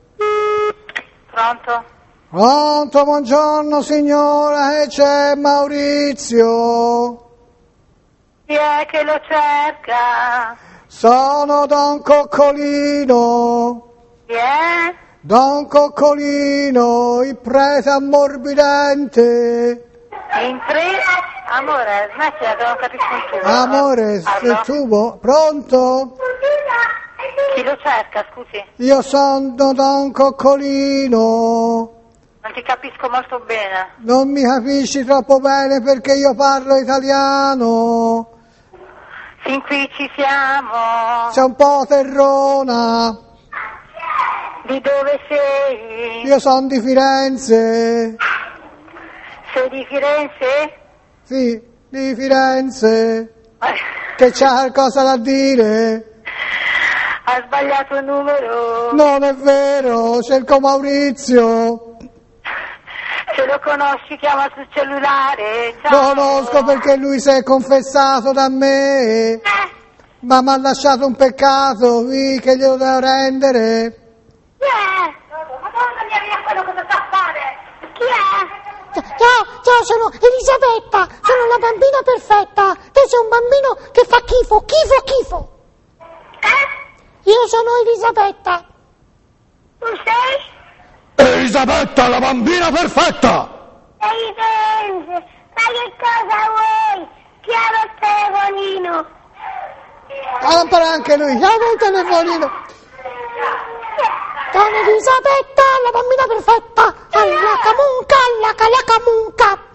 Pronto, buongiorno signora, e c'è Maurizio. Chi è che lo cerca? Sono Don Coccolino. Chi è? Don Coccolino, il prete ammorbidente. Amore, smettila che non capisco un tubo. Amore, il tubo, pronto? Chi lo cerca, scusi? Io sono Don Coccolino. Non ti capisco molto bene. Non mi capisci troppo bene perché io parlo italiano. Fin qui ci siamo. Sei un po' terrona. Di dove sei? Io sono di Firenze. Sei di Firenze? Sì, di Firenze. Che c'ha qualcosa da dire? Ha sbagliato il numero. Non è vero, cerco Maurizio. Se lo conosci chiama sul cellulare. Lo Ciao. conosco perché lui si è confessato da me. Ma mi ha lasciato un peccato, che glielo devo rendere. Chi è? Madonna mia, via quello cosa sta a fare? Chi è? Ciao, sono Elisabetta, sono la bambina perfetta. Te sei un bambino che fa schifo. Io sono Elisabetta. Tu sei? Elisabetta, la bambina perfetta! Sei Firenze. Ma che cosa vuoi? Chiama il telefonino. Ancora anche lui, chiama il telefonino. Donna Elisabetta, la bambina perfetta, alla camunca, alla calacamunca.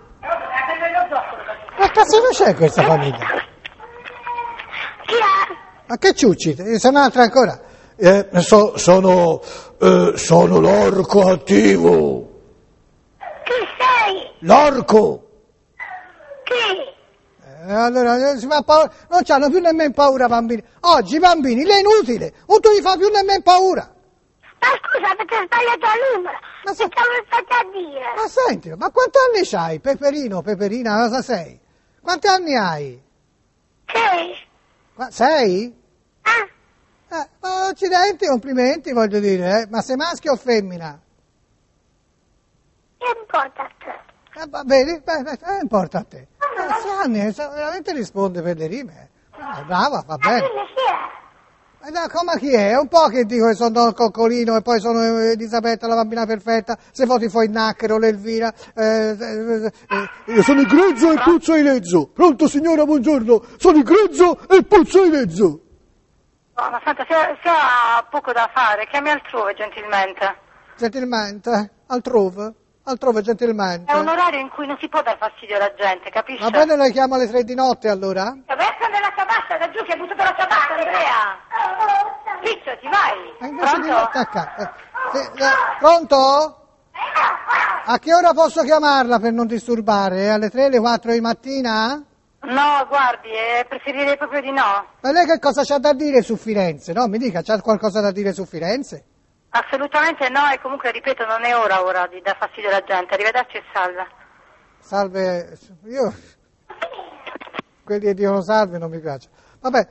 Ma cazzo non c'è questa famiglia? Chi è? Ma che ciucci? C'è un'altra ancora? Sono l'orco attivo. Chi sei? L'orco! Chi? Allora, si fa paura. Non c'hanno più nemmeno paura i bambini. Oggi i bambini, è inutile, non tu gli fa più nemmeno paura. Ma scusa, avete sbagliato il numero. Ma Che mi fate a dire? Ma senti, ma quanti anni c'hai? Peperina, cosa sei? Quanti anni hai? Sì. Sei? Ah, Ma accidenti, complimenti, voglio dire, Ma sei maschio o femmina? che importa a te? Vedi? Importa a te. 6 anni, veramente risponde per le rime. Brava, va bene. Quindi chi è? Come chi è? È un po' che dico che sono Don Coccolino e poi sono Elisabetta, la bambina perfetta, se voti fuori Naccaro, l'Elvira. Io sono il grezzo e puzzo di lezzo. Pronto signora, buongiorno. Sono il grezzo e puzzo di lezzo. No, ma senta, se ha poco da fare, chiami altrove gentilmente. Gentilmente? Altrove gentilmente. È un orario in cui non si può dar fastidio alla gente, capisce? Va bene, la chiamo alle 3 di notte allora? Versa nella ciabatta, da giù che hai buttato la ciabatta, Andrea! Picciati, vai! Invece di Pronto? attaccare. Pronto? A che ora posso chiamarla per non disturbare? Alle 3, alle 4 di mattina? No, guardi, preferirei proprio di no. Ma lei che cosa c'ha da dire su Firenze? No, mi dica, c'ha qualcosa da dire su Firenze? Assolutamente no, e comunque, ripeto, non è ora di dar fastidio alla gente. Arrivederci e salve. Salve, io... Quelli che dicono salve non mi piace. Vabbè,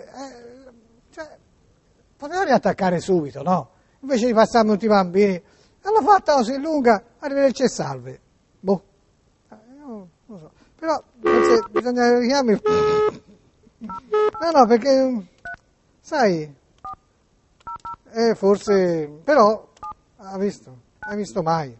poteva riattaccare subito, no? Invece di passarmi tutti i bambini, l'hanno fatta così lunga, arrivederci e salve. Boh, io non lo so. Però bisogna richiamare... No, perché, sai, forse, però, hai visto mai?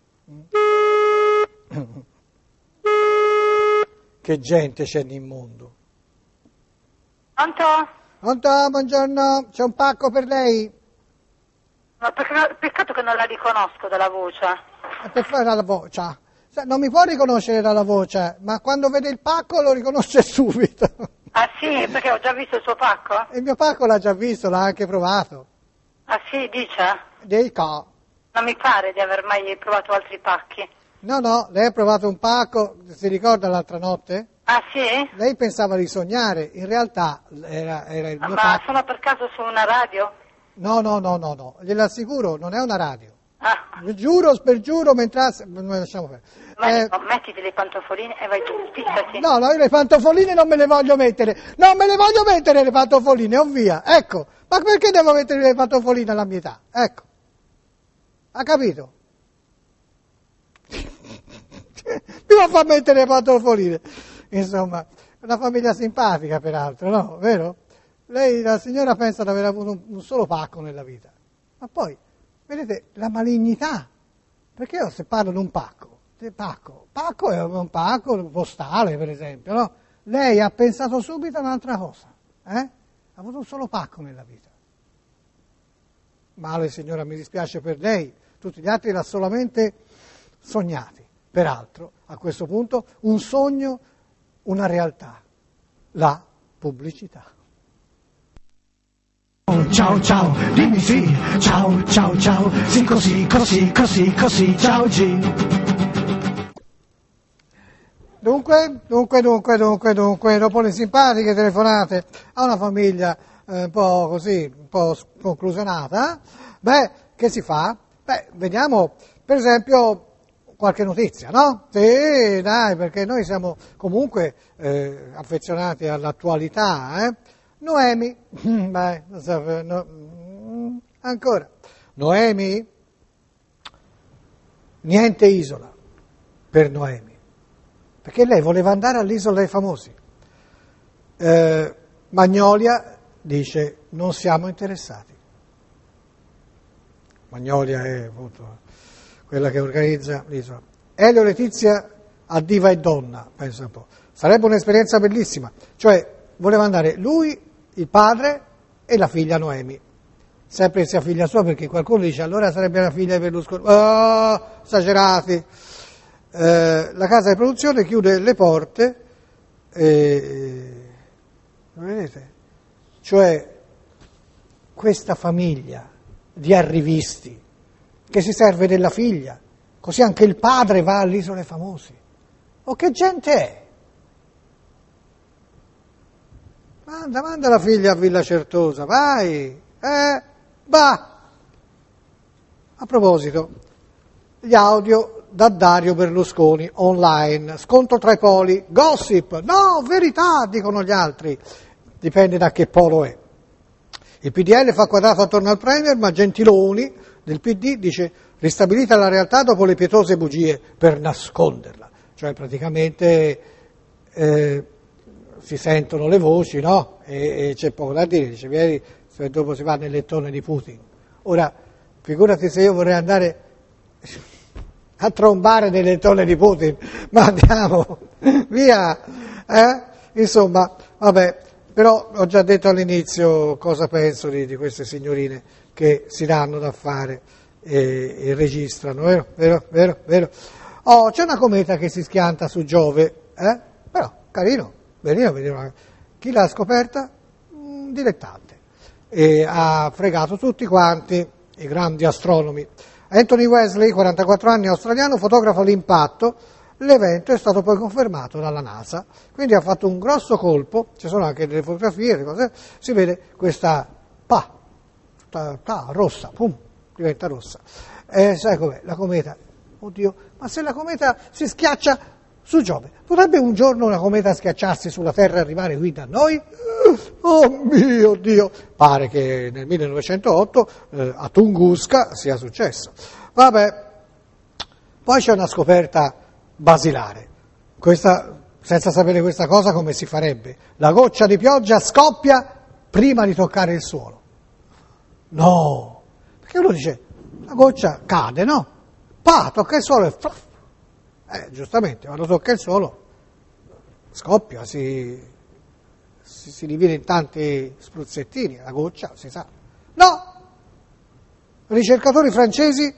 Che gente c'è nel mondo. Pronto? Pronto, buongiorno, c'è un pacco per lei? No, peccato che non la riconosco dalla voce. Per fare la voce. Non mi può riconoscere dalla voce, ma quando vede il pacco lo riconosce subito. Ah sì, perché ho già visto il suo pacco? Il mio pacco l'ha già visto, l'ha anche provato. Ah sì, dice? Dica. Non mi pare di aver mai provato altri pacchi. No, lei ha provato un pacco, si ricorda l'altra notte? Ah sì? Lei pensava di sognare, in realtà era il mio Ma pacco. sono per caso su una radio? No, glielo assicuro, non è una radio. Ah, Giuro, spergiuro, mentre... lasciamo perdere. mettiti le pantofoline e vai tu, spiccati. No, io le pantofoline non me le voglio mettere. Non me le voglio mettere le pantofoline, o via. Ecco, ma perché devo mettere le pantofoline alla mia età? Ecco. Ha capito? Mi va a far mettere le pantofoline. Insomma, una famiglia simpatica peraltro, no? Vero? Lei, la signora, pensa di aver avuto un solo pacco nella vita. Ma poi, vedete, la malignità. Perché io se parlo di un pacco è un pacco postale, per esempio, no? Lei ha pensato subito a un'altra cosa, Ha avuto un solo pacco nella vita. Male, signora, mi dispiace per lei, tutti gli altri l'ha solamente sognati. Peraltro, a questo punto, un sogno, una realtà, la pubblicità. Ciao, dimmi sì, ciao, sì così, ciao G. Dunque, dopo le simpatiche telefonate a una famiglia un po' così, un po' conclusionata, che si fa? Vediamo, per esempio, qualche notizia, no? Sì, dai, perché noi siamo comunque affezionati all'attualità, Noemi, ancora, Noemi, niente isola per Noemi, perché lei voleva andare all'isola dei famosi. Magnolia dice non siamo interessati. Magnolia è appunto quella che organizza l'isola. Elio Letizia a Diva e Donna, pensa un po', sarebbe un'esperienza bellissima, cioè voleva andare lui, il padre e la figlia Noemi. sempre che sia figlia sua, perché qualcuno dice allora sarebbe la figlia di Berlusconi. Oh, esagerati. La casa di produzione chiude le porte, vedete? Cioè questa famiglia di arrivisti che si serve della figlia, così anche il padre va all'Isole Famosi. Oh, che gente è? Manda la figlia a Villa Certosa, vai, va. A proposito, gli audio da Dario Berlusconi online, scontro tra i poli, gossip, no, verità, dicono gli altri, dipende da che polo è. Il PDL fa quadrato attorno al Premier, ma Gentiloni del PD dice ristabilita la realtà dopo le pietose bugie per nasconderla, cioè praticamente si sentono le voci, no? E c'è poco da dire, dice vieni, dopo si va nel lettone di Putin. Ora, figurati se io vorrei andare a trombare nel lettone di Putin, ma andiamo, via, Insomma, vabbè, però ho già detto all'inizio cosa penso di queste signorine che si danno da fare e registrano, vero? Oh, c'è una cometa che si schianta su Giove, però carino, benino. Chi l'ha scoperta? Un dilettante. E ha fregato tutti quanti i grandi astronomi. Anthony Wesley, 44 anni, australiano, fotografa l'impatto. L'evento è stato poi confermato dalla NASA, quindi ha fatto un grosso colpo, ci sono anche delle fotografie, le cose, si vede questa rossa, pum, diventa rossa. Sai com'è? La cometa, oddio, ma se la cometa si schiaccia su Giove, potrebbe un giorno una cometa schiacciarsi sulla Terra e arrivare qui da noi? Oh mio Dio! Pare che nel 1908 a Tunguska sia successo. Vabbè, poi c'è una scoperta basilare. Questa, senza sapere questa cosa, come si farebbe? La goccia di pioggia scoppia prima di toccare il suolo. No! Perché uno dice, la goccia cade, no? Tocca il suolo e giustamente, quando tocca il suolo scoppia, si divide in tanti spruzzettini, la goccia, si sa. No! Ricercatori francesi,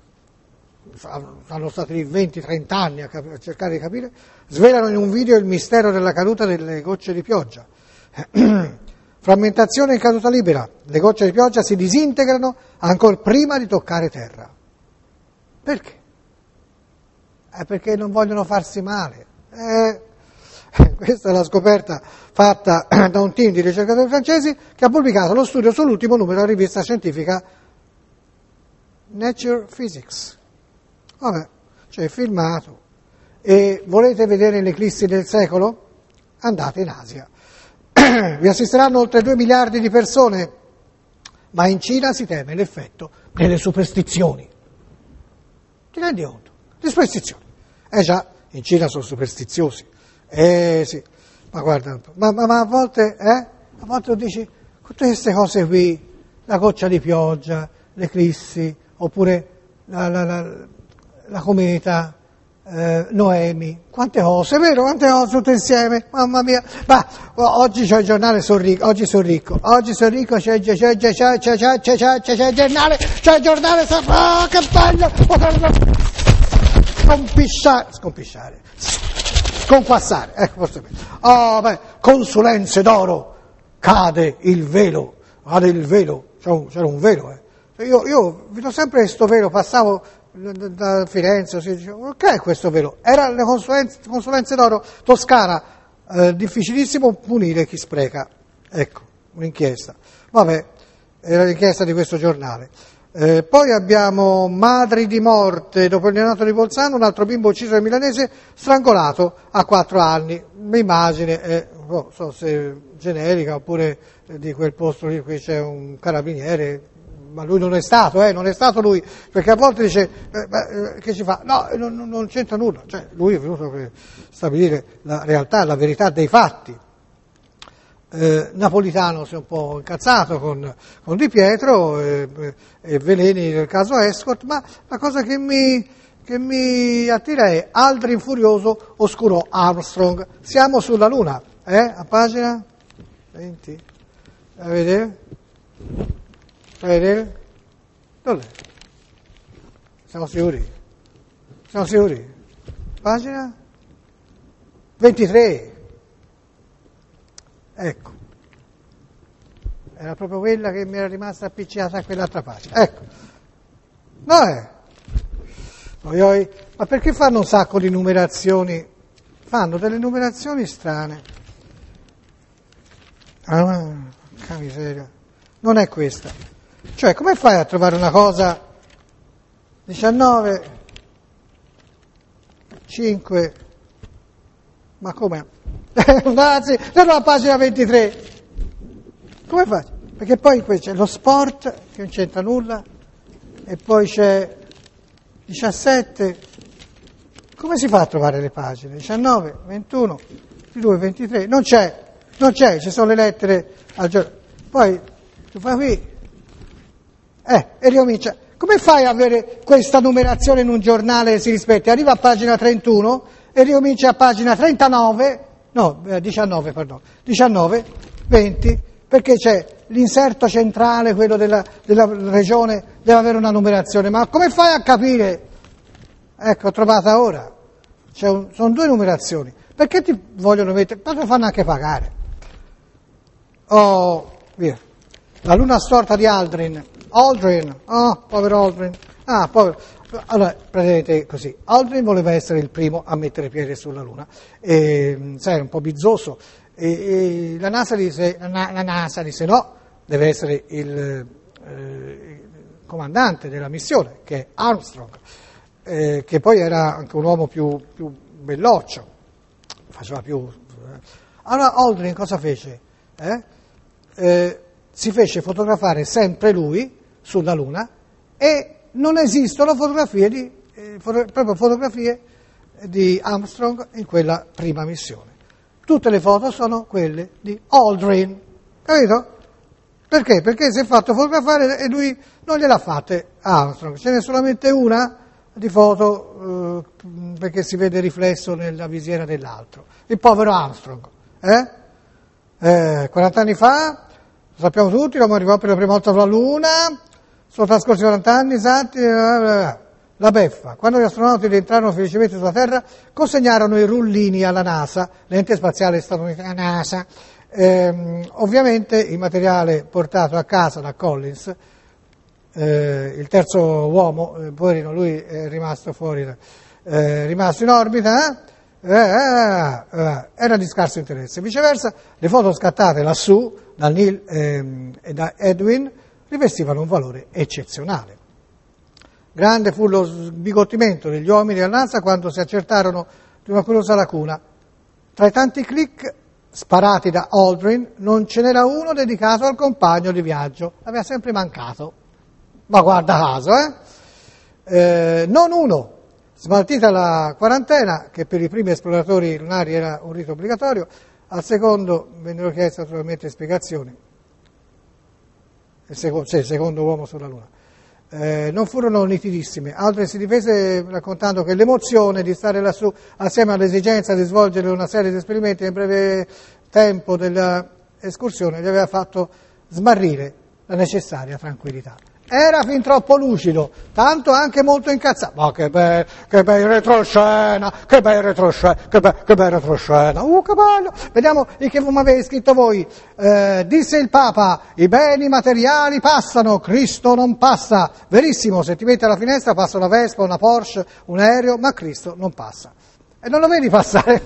sono stati lì 20-30 anni a cercare di capire, svelano in un video il mistero della caduta delle gocce di pioggia. Frammentazione in caduta libera, le gocce di pioggia si disintegrano ancora prima di toccare terra. Perché? Perché non vogliono farsi male. Questa è la scoperta fatta da un team di ricercatori francesi che ha pubblicato lo studio sull'ultimo numero della rivista scientifica Nature Physics. Vabbè, c'è filmato. E volete vedere l'eclissi del secolo? Andate in Asia. Vi assisteranno oltre 2 miliardi di persone, ma in Cina si teme l'effetto delle superstizioni. Ti rendi conto? Le superstizioni. Già, in Cina sono superstiziosi. Sì, ma guarda, ma a volte dici, tutte queste cose qui, la goccia di pioggia, l'eclissi, oppure la cometa, Noemi, quante cose, vero? Quante cose tutte insieme, mamma mia. Ma oggi c'è il giornale, oggi sono ricco, c'è il giornale, che bello, sconquassare, ecco, forse bene. Consulenze d'oro, cade il velo, c'era un velo, Io vedo sempre questo velo, passavo da Firenze, si diceva, che è questo velo? Era le consulenze d'oro, Toscana, difficilissimo punire chi spreca, ecco, un'inchiesta. Vabbè, era l'inchiesta di questo giornale. Poi abbiamo madri di morte, dopo il neonato di Bolzano, un altro bimbo ucciso nel milanese, strangolato a 4 anni. L'immagine, non so se generica oppure di quel posto lì, qui c'è un carabiniere, ma lui non è stato lui, perché a volte dice, che ci fa? No, non c'entra nulla, cioè lui è venuto per stabilire la realtà, la verità dei fatti. Napolitano si è un po' incazzato con Di Pietro e Veleni nel caso Escort, ma la cosa che mi attira è Aldrin furioso oscurò Armstrong. Siamo sulla Luna, a pagina 20, a vedere? Fai vedere? Dov'è? Siamo sicuri? Siamo sicuri? Pagina 23. Ecco. Era proprio quella che mi era rimasta appiccicata a quell'altra pagina. Ecco. No è. Ma perché fanno un sacco di numerazioni? Fanno delle numerazioni strane. Che miseria. Non è questa. Cioè, come fai a trovare una cosa 19, 5, ma come? Anzi, sono a pagina 23. Come faccio? Perché poi qui c'è lo sport, che non c'entra nulla, e poi c'è 17. Come si fa a trovare le pagine? 19, 21, 22, 23. Non c'è, ci sono le lettere al giorno. Poi tu fai qui, e ricomincia. Come fai a avere questa numerazione in un giornale che si rispetti? Arriva a pagina 31 e ricomincia a pagina 39, 19, 20, perché c'è l'inserto centrale, quello della regione, deve avere una numerazione. Ma come fai a capire? Ecco, trovata ora. Sono 2 numerazioni. Perché ti vogliono mettere? Ma lo fanno anche pagare. Oh, via. La luna storta di Aldrin, povero Aldrin. Povero. Allora, praticamente così. Aldrin voleva essere il primo a mettere piede sulla luna. Sai, un po' bizzoso. E la NASA disse no, deve essere il comandante della missione, che è Armstrong, che poi era anche un uomo più belloccio, faceva più. Allora Aldrin cosa fece? Si fece fotografare sempre lui sulla Luna e non esistono fotografie di Armstrong in quella prima missione. Tutte le foto sono quelle di Aldrin, capito? Perché? Perché si è fatto fotografare e lui non gliel'ha fatte a Armstrong. Ce n'è solamente una di foto perché si vede riflesso nella visiera dell'altro. Il povero Armstrong. 40 anni fa, lo sappiamo tutti, l'uomo arrivò per la prima volta sulla Luna, sono trascorsi 40 anni esatti, la beffa. Quando gli astronauti rientrarono felicemente sulla Terra, consegnarono i rullini alla NASA, l'ente spaziale statunitense, NASA. Ovviamente il materiale portato a casa da Collins, il terzo uomo, poverino, lui è rimasto fuori, rimasto in orbita, era di scarso interesse. Viceversa, le foto scattate lassù da Neil e da Edwin rivestivano un valore eccezionale. Grande fu lo sbigottimento degli uomini della NASA quando si accertarono di una curiosa lacuna. Tra i tanti click sparati da Aldrin non ce n'era uno dedicato al compagno di viaggio, aveva sempre mancato, ma guarda caso, non uno. Smaltita la quarantena, che per i primi esploratori lunari era un rito obbligatorio, al secondo vennero chieste naturalmente spiegazioni, il secondo uomo sulla Luna. Non furono nitidissime. Aldrin si difese raccontando che l'emozione di stare lassù assieme all'esigenza di svolgere una serie di esperimenti nel breve tempo dell'escursione gli aveva fatto smarrire la necessaria tranquillità. Era fin troppo lucido, tanto anche molto incazzato. Ma che bel retroscena, che bel retroscena. Che bello. Vediamo che mi avete scritto voi. Disse il Papa, i beni materiali passano, Cristo non passa. Verissimo, se ti metti alla finestra passa una Vespa, una Porsche, un aereo, ma Cristo non passa. E non lo vedi passare?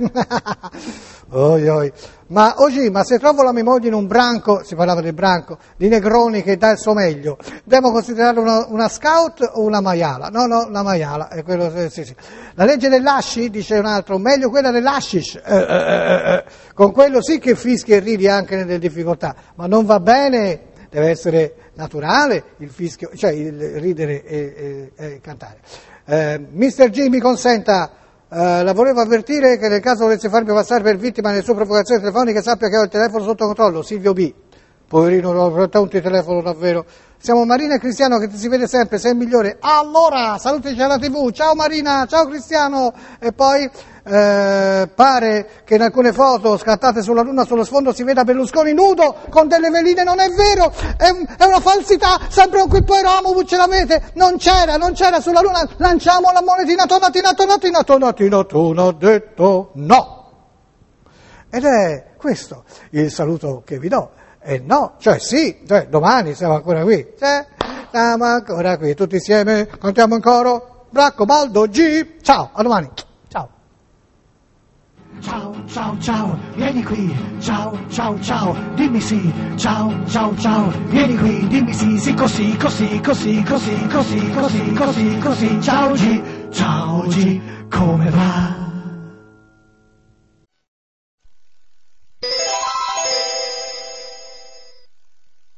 Ma se trovo la mia moglie in un branco, si parlava del branco, di negroni che dà il suo meglio, devo considerarlo una scout o una maiala? No, una maiala, è quello, sì. La legge dell'asci, dice un altro, meglio quella dell'ashish, con quello sì che fischi e ridi anche nelle difficoltà, ma non va bene, deve essere naturale il fischio, cioè il ridere e cantare. Mr. G mi consenta, la volevo avvertire che nel caso volesse farmi passare per vittima nelle sue provocazioni telefoniche sappia che ho il telefono sotto controllo. Silvio B. Poverino, non ho un telefono davvero Siamo Marina e Cristiano che ti si vede sempre, sei il migliore. Allora, salutici alla TV, ciao Marina, ciao Cristiano. E poi pare che in alcune foto scattate sulla Luna sullo sfondo si veda Berlusconi nudo con delle veline, non è vero, è una falsità, sempre con quel poi Romovic ce l'avete, non c'era sulla Luna, lanciamo la monetina, Tona ha detto no. Ed è questo il saluto che vi do. E no, cioè sì, cioè domani siamo ancora qui, siamo ancora qui, tutti insieme, cantiamo in coro, Braccobaldo G, ciao, a domani, ciao. Ciao, ciao, ciao, vieni qui, ciao, ciao, ciao, dimmi sì, ciao, ciao, ciao, vieni qui, dimmi sì, sì, così, ciao G, come va?